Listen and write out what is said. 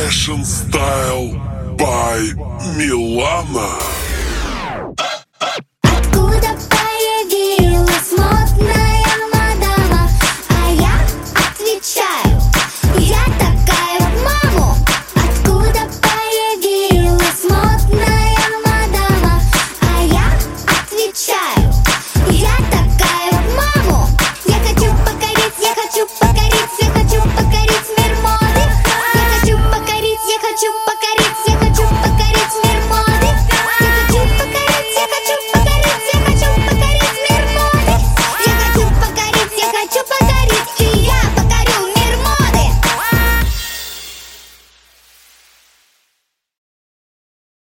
Fashion Style by Milana. Откуда появилась модная мадама? А я отвечаю, я такая в маму. Откуда появилась модная мадама? А я отвечаю, я такая в маму. Я хочу покорить, я хочу покорить, я хочу покорить мир моды. Я хочу покорить, я хочу